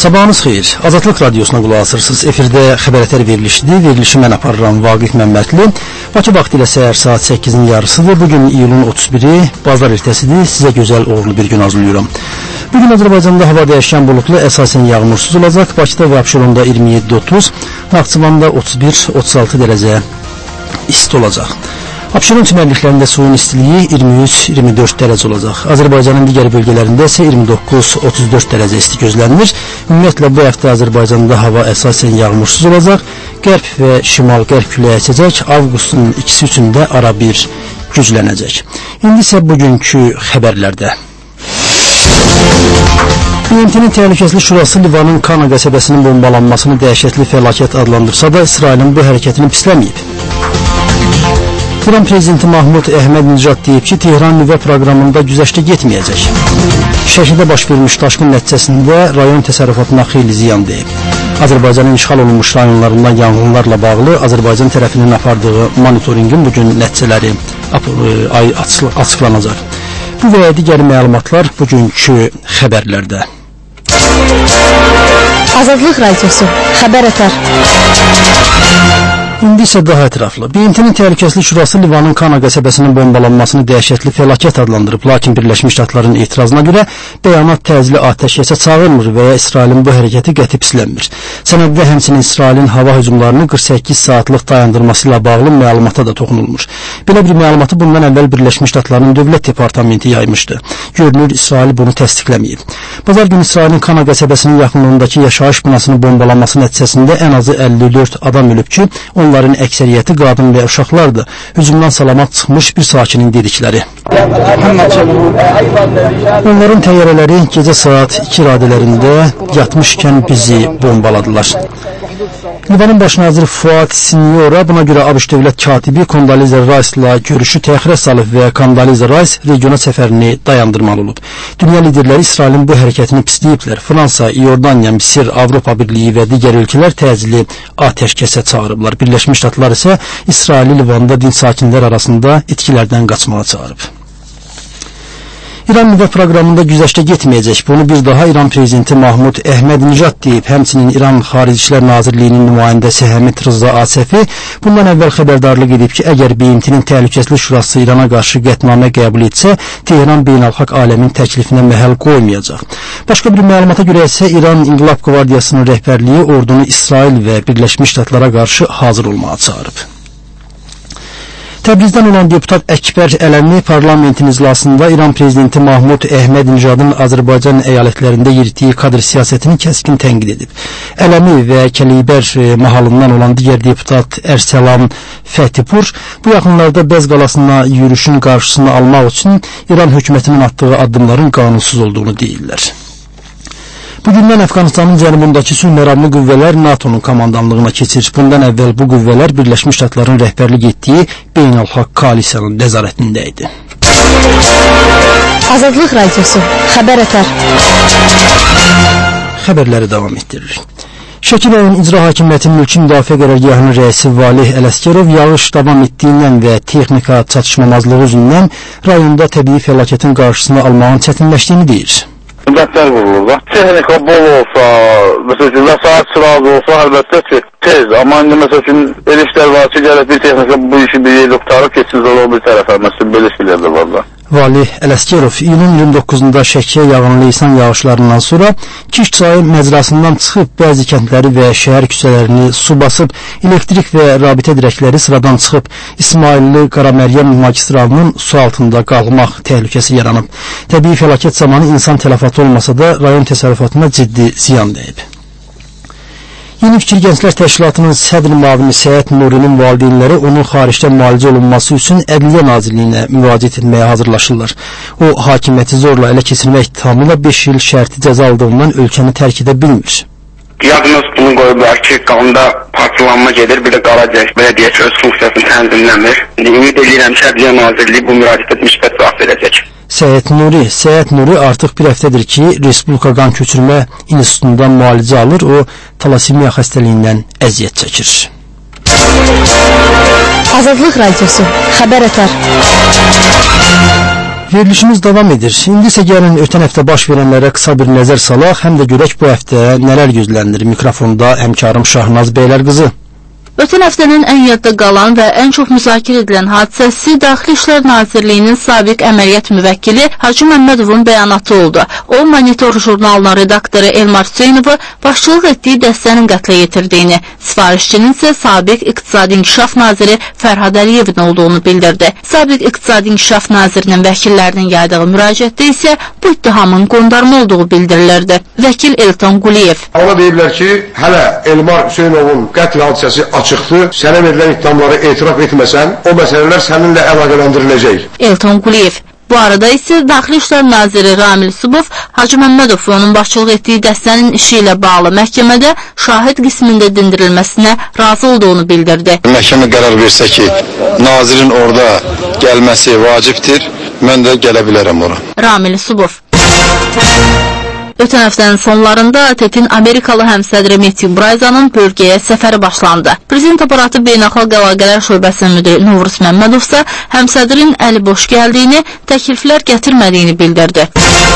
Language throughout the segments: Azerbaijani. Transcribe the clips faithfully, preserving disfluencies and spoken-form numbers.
Sabahınız xeyir. Azadlıq Radiosuna qulaq asırsınız. Efirdə xəbərətər verilişidir. Verilişi mən aparıram Vaqif Məmmədli. Bakı vaxtı ilə səhər saat səkkizin yarısıdır. Bugün iyulun otuz biri, bazar ertəsidir. Sizə gözəl uğurlu bir gün arzulayıram. Bugün Azərbaycanda hava dəyişkən bulutlu, əsasən yağmursuz olacaq. Bakıda və Abşeronda iyirmi yeddi otuz, Naxçıvanda otuz bir otuz altı dərəcə isti olacaq. Abşeron çimərliklərində suyun istiliyi iyirmi üç iyirmi dörd dərəcə olacaq. Azərbaycanın digər bölgələrində isə iyirmi doqquz otuz dörd dərəcə isti gözlənilir. Ümumiyyətlə bu həftə Azərbaycanda hava əsasən yağmursuz olacaq. Qərb və şimal-qərb küləyi əsəcək. Avqustun ikisi üçün də ara bir güclənəcək. İndi isə bugünkü xəbərlərdə. B M T-nin Təhlükəsizlik Şurası Livanın Kana qəsəbəsinin bombalanmasını dəhşətli fəlakət adlandırsa da İsrailin bu hərəkətini pisləməyib. İran prezidenti Mahmud Əhməd-Nicad deyib ki, Tehran nüvə proqramında güzəştə getməyəcək. Şəkidə baş vermiş daşqın nəticəsində rayon təsərrüfatına xeyli ziyan deyib. Azərbaycanın işğal olunmuş rayonlarından yanğınlarla bağlı Azərbaycan tərəfinin apardığı monitorinqin bugün nəticələri açıqlanacaq. Bu və digər məlumatlar bugünkü xəbərlərdə. Azadlıq Radiosu, xəbər ətər. İndi isə daha ətraflı. B M T-nin Təhlükəsizlik Şurası Livanın Kana qəsəbəsinin bombalanmasını dəhşətli fəlakət adlandırıb. Lakin Birləşmiş Ştatların etirazına görə bəyanat təcili atəşkəsə çağırmır və ya İsrailin bu hərəkəti qəti pislənmir. Sənəddə həmçinin İsrailin hava hücumlarını qırx səkkiz saatlıq dayandırması ilə bağlı məlumata da toxunulmur. Belə bir məlumatı bundan əvvəl Birləşmiş Ştatların Dövlət Departamenti yaymışdı. Görünür, İsrail bunu təsdiqləməyib. Bazar günü İsrailin Kana qəsəbəsinin yaxınlığındakı yaşayış binasının bombalanması nəticəsində ən azı əlli dörd adam ölüb ki, onların əksəriyyəti qadın və uşaqlardır. Hücumdan salamat çıxmış bir sakinin dedikləri. Onların təyyarələri gecə saat iki radələrində yatmışkən bizi bombaladılar. Livanın baş naziri Fuad Sinyora buna görə ABŞ dövlət katibi Kondoliza Rice-la görüşü təxirə salıb və Kondoliza Rice regiona səfərini dayandırmalı olub. Dünya liderləri İsrailin bu hərəkətini pisləyiblər. Fransa, İordaniya, Misir, Avropa Birliyi və digər ölkələr təcili atəşkəsə çağırıblar. Birləşmiş Ştatlar isə İsraili Livanda din sakinlər arasında itkilərdən qaçmağa çağırıb. İran nüvə proqramında güzəştə getməyəcək. Bunu bir daha İran prezidenti Mahmud Əhməd-Nicad deyib. Həmçinin İran Xarici İşlər Nazirliyinin nümayəndəsi Həmid Rıza Asəfi bundan əvvəl xəbərdarlıq edib ki, əgər B M T-nin Təhlükəsizlik Şurası İrana qarşı qətnamə qəbul etsə, Tehran beynəlxalq aləmin təklifinə məhəl qoymayacaq. Başqa bir məlumata görə isə İran İnqilab Qvardiyasının rəhbərliyi ordunu İsrail və Birləşmiş Ştatlara qarşı hazır olmağa çağırıb. Təbrizdən olan deputat Əkbər Ələmi parlamentin iclasında İran prezidenti Mahmud Əhməd-Nicadın Azərbaycan əyalətlərində yeritdiyi kadr siyasətini kəskin tənqid edib. Ələmi və Kəlibər mahalından olan digər deputat Ərsəlan Fətipur bu yaxınlarda Bəz qalasına yürüşün qarşısını almaq üçün İran hökumətinin atdığı addımların qanunsuz olduğunu deyirlər. Bugündən Əfqanistanın cənubundakı sülh məramlı qüvvələr NATO'nun komandanlığına keçir. Bundan əvvəl bu qüvvələr Birləşmiş Ştatların rəhbərlik etdiyi beynəlxalq koalisiyanın nəzarətində idi. Azadlıq Radiosu, xəbər ətər. Xəbərləri davam etdiririk. Şəki rayon İcra Hakimiyyətinin mülki müdafiə qərargahının rəisi Valih Ələsgərov yağış davam etdiyindən və texnika çatışmamazlığı üzündən rayonda təbii fəlakətin qarşısını almağın çətinləşdiyini deyir. Müddətlər vurulur. Texnika bol olsa, məsəl üçün, vəsait sırağı olsa, əlbəttə ki, tez. Amma indi məsəl üçün, elə işlər var ki, gələk bir texnika bu işi bir yerdə qutarıb, keçsiz olur bir tərəfə, məsələn, belə şeylər də var da. Valih Ələsgərov iyulun iyirmi doqquzunda Şəkiyə yağan leysan yağışlarından sonra Kiş çayı məcrasından çıxıb bəzi kəndləri və şəhər küçələrini su basıb, elektrik və rabitə dirəkləri sıradan çıxıb, İsmailli Qaraməryəm magistralının su altında qalmaq təhlükəsi yaranıb. Təbii fəlakət zamanı insan tələfatı olmasa da rayon təsərrüfatına ciddi ziyan dəyib. Yeni Fikir Gənclər Təşkilatının sədr müavini Səyət Nurinin valideynləri onun xaricdə müalicə olunması üçün Ədliyyə Nazirliyinə müraciət etməyə hazırlaşırlar. O, hakimiyyəti zorla ələ keçirmək ittihamıyla beş il şərti cəza aldığından ölkəni tərk edə bilmir. Diaqnoz bunu qoyublar ki, qanda parçalanma gedir, bir də qaracək, belə deyək, öz funksiyasını tənzimləmir. Ümid edirəm ki, Ədliyyə Nazirliyi bu müraciətə müsbət cavab verəcək. Səyət Nuri, Səyət Nuri artıq bir həftədir ki, Respublika Qan Köçürmə İnstitutundan müalicə alır, o talasimiya xəstəliyindən əziyyət çəkir. Azadlıq Radiosu, xəbər ətər. Verilişimiz davam edir. İndi isə gəlin ötən həftə baş verənlərə qısa bir nəzər salaq, həm də görək bu həftə nələr gözlənilir. Mikrofonda həmkarım Şahnaz Beylərqızı. Ötən həftənin ən yadda qalan və ən çox müzakirə edilən hadisəsi Daxili İşlər Nazirliyinin sabiq əməliyyat müvəkkili Hacı Məmmədovun bəyanatı oldu. O, Monitor jurnalının redaktoru Elmar Hüseynovu başçılıq etdiyi dəstənin qətlə yetirdiyini, sifarişçinin isə sabiq İqtisadi İnkişaf Naziri Fərhad Əliyevin olduğunu bildirdi. Sabiq İqtisadi İnkişaf Nazirinin vəkillərinin yaydığı müraciətdə isə bu ittihamın qondarma olduğu bildirilirdi. Vəkil Elton Quliyev. Ona deyiblər ki, hələ Elmar Hüseynovun qətl hadisəsi açıqdır. Sənə verilən ittihamları etiraf etməsən, o məsələlər səninlə əlaqələndiriləcək. Elton Quliyev. Bu arada isə Daxili İşlər Naziri Ramil Subov Hacı Məmmədov və onun başçılıq etdiyi dəstənin işi ilə bağlı məhkəmədə şahid qismində dindirilməsinə razı olduğunu bildirdi. Məhkəmə qərar versə ki, nazirin orada gəlməsi vacibdir, mən də gələ bilərəm ora. Ramil Subov. Ötən həftənin sonlarında ATƏT-in Amerikalı həmsədri Matthew Bryzanın bölgəyə səfəri başlandı. Prezident aparatı Beynəlxalq Əlaqələr Şöbəsinin müdiri Novruz Məmmədov isə həmsədrin əli boş gəldiyini, təkliflər gətirmədiyini bildirdi.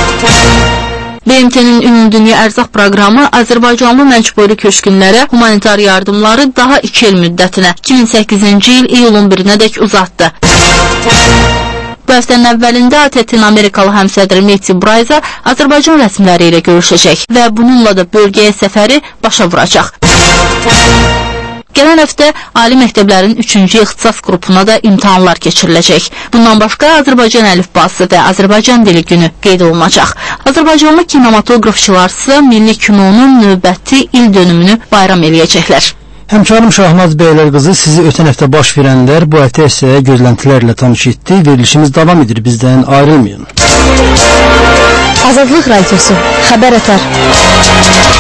B M T-nin Ümumdünya Ərzaq Proqramı Azərbaycanlı məcburi köçkünlərə humanitar yardımları daha iki il müddətinə iki min səkkizinci il iyulun birinədək uzatdı. Bu həftənin əvvəlində ATƏT-in Amerikalı həmsədri Matthew Bryza Azərbaycan rəsmiləri ilə görüşəcək və bununla da bölgəyə səfəri başa vuracaq. Gələn həftə ali məktəblərin üçüncü ixtisas qrupuna da imtahanlar keçiriləcək. Bundan başqa Azərbaycan əlifbası və Azərbaycan dili günü qeyd olunacaq. Azərbaycanlı kinematoqrafçılar isə milli kinonun növbəti il dönümünü bayram eləyəcəklər. Həmkarım Şahnaz Beylərqızı, sizi ötən həftə baş verənlər bu həftə isə gözləntilərlə tanış etdi. Verilişimiz davam edir, bizdən ayrılmayın. Azadlıq Radiosu, xəbər ətər.